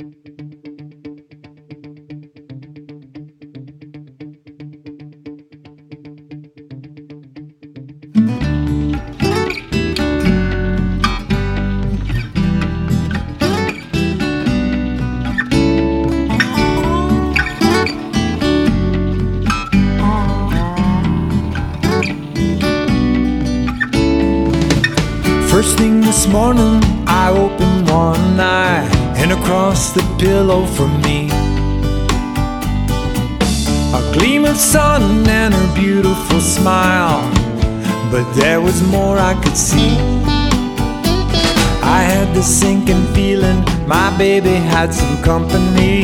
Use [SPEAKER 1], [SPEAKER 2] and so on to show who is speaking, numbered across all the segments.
[SPEAKER 1] First thing this morning, I opened one eye, and across the pillow from me, a gleam of sun and her beautiful smile. But there was more I could see. I had the sinking feeling my baby had some company,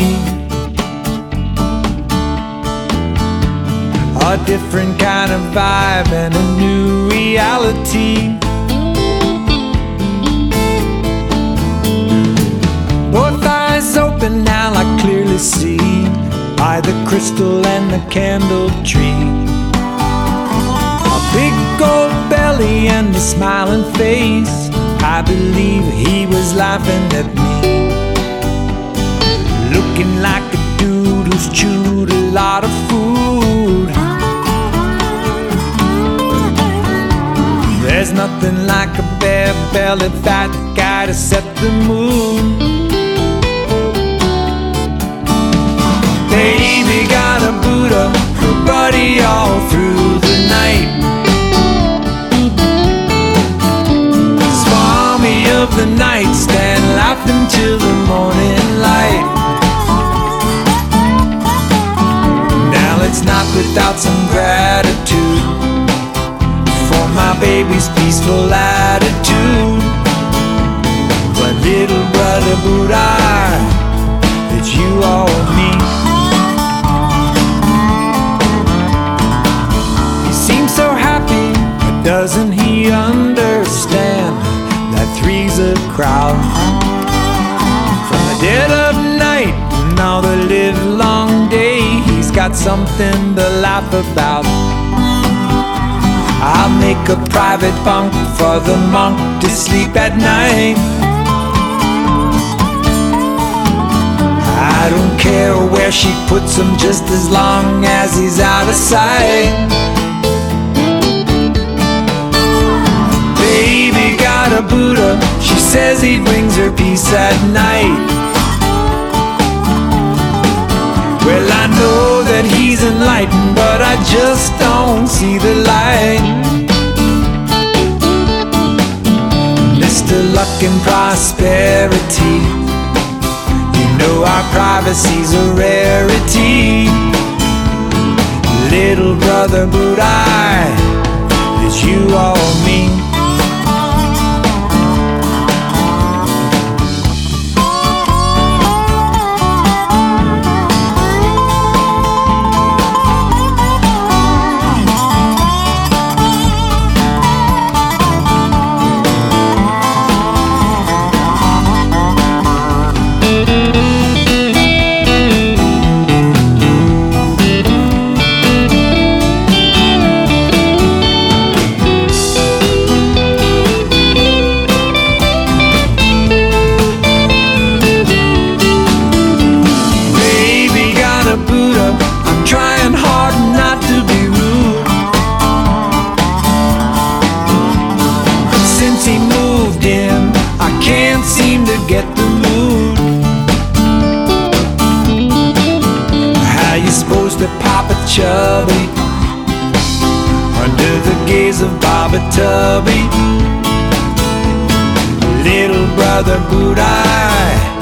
[SPEAKER 1] a different kind of vibe and a new reality. Both eyes open now, I clearly see by the crystal and the candle tree, a big gold belly and a smiling face. I believe he was laughing at me, looking like a dude who's chewed a lot of food. There's nothing like a bare-bellied fat guy to set the mood. Baby got a Buddha, her buddy all through the night. Swami of the nightstand, laughing till the morning light. Now let's not without some gratitude for my baby's peaceful attitude. But little brother Buddha, it's you or me. So happy, but doesn't he understand that three's a crowd? From the dead of night and all the live long day, he's got something to laugh about. I'll make a private bunk for the monk to sleep at night. I don't care where she puts him, just as long as he's out of sight. Baby got a Buddha, she says he brings her peace at night. Well, I know that he's enlightened, but I just don't see the light. Mr. Luck and Prosperity, you know our privacy's a rarity. Little brother Buddha, it's you or me. Get the mood. How you supposed to pop a chubby under the gaze of Baba Tubby? Little brother Buddha,